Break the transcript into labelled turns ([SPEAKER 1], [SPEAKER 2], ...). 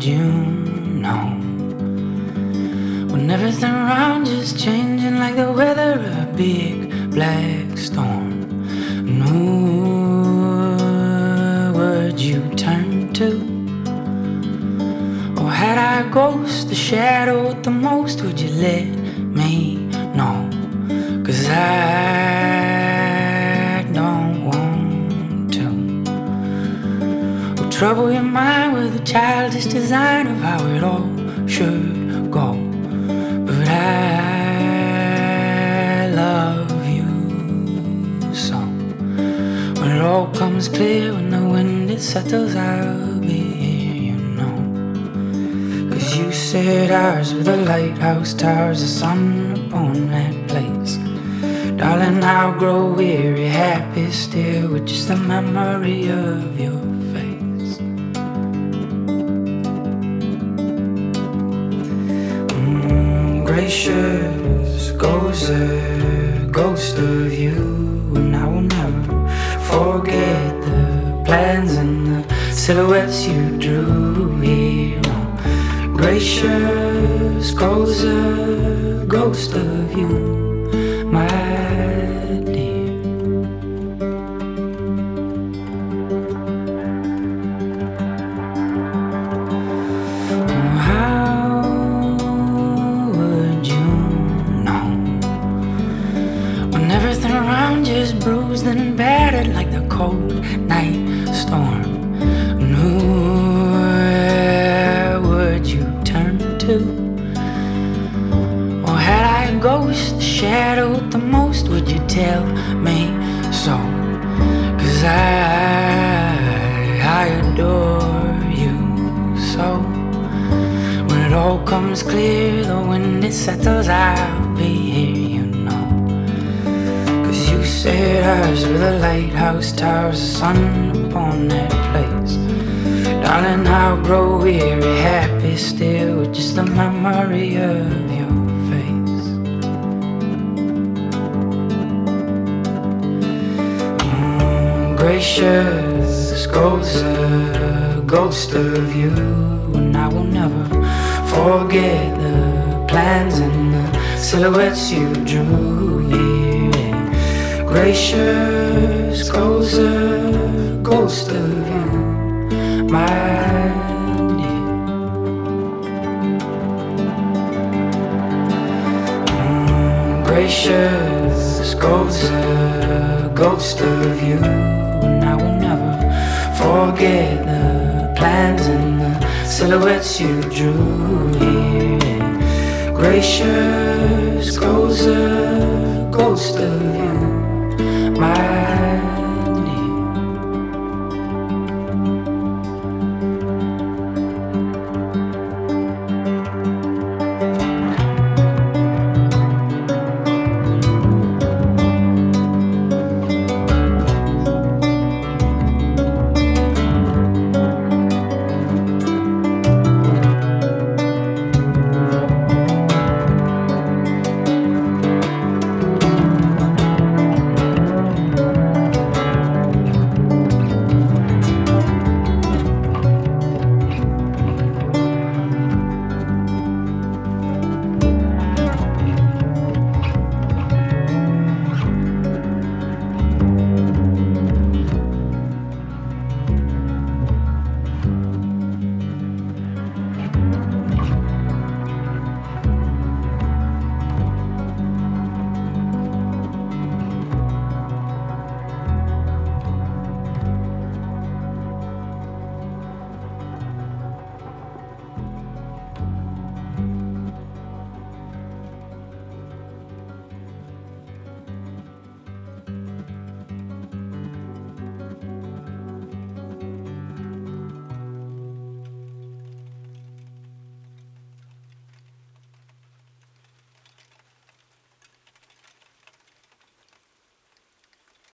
[SPEAKER 1] would you know when everything around you's changing like the weather of a big black storm? And who would you turn to? Or had I a ghost, the shadow the most, would you let me know? 'Cause I don't want to. Or trouble your mind with a childish design of how it all should go. But I love you so. When it all comes clear, when the wind it settles, I'll be here, you know. 'Cause you said ours were the lighthouse towers, the sun upon that place. Darling, I'll grow weary, happy still with just the memory of your face. Gracious goes a ghost of you, and I will never forget the plans and the silhouettes you drew here. Gracious goes a ghost of you, my dear. Oh, how would you know when everything around you is bruised and battered like the cold night storm? And who would you turn to? Or had I a ghost, the shadow the most, would you tell me so? 'Cause I adore you so. When it all comes clear, the wind it settles, I'll be here, you know. 'Cause you said ours were the lighthouse towers, the sun upon that place. Darling, I'll grow weary, happy still with just the memory of your face. Gracious goes a ghost of you, and I will never forget the plans and the silhouettes you drew here. Gracious goes a ghost of you, my dear. Gracious goes a ghost of you, and I will never forget the plans and the silhouettes you drew here. Gracious goes a ghost of you, my